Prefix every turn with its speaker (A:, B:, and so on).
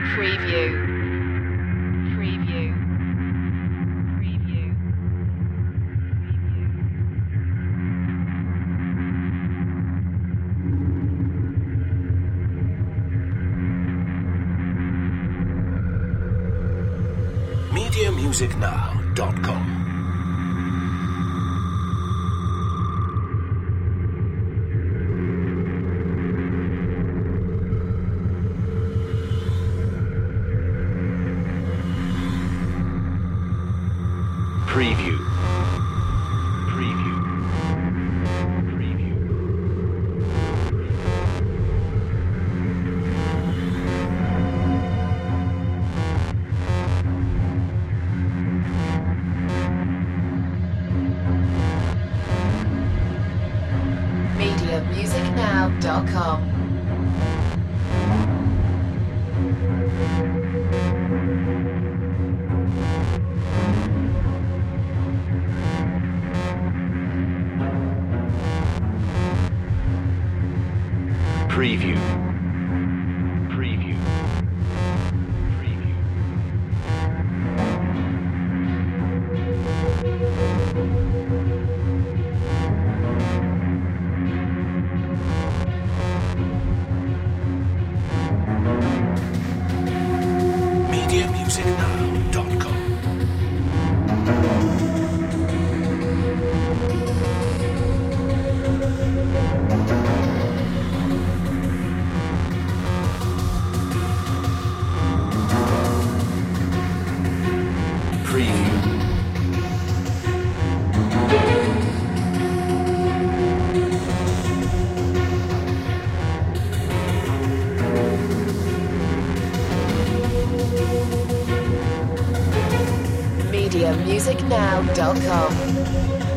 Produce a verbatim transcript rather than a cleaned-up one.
A: Preview. Preview. Preview.
B: media music now dot com. Preview. Preview. Preview.
A: media music now dot com.
B: Preview. Preview. Preview. media music now dot com.
A: media music now dot com.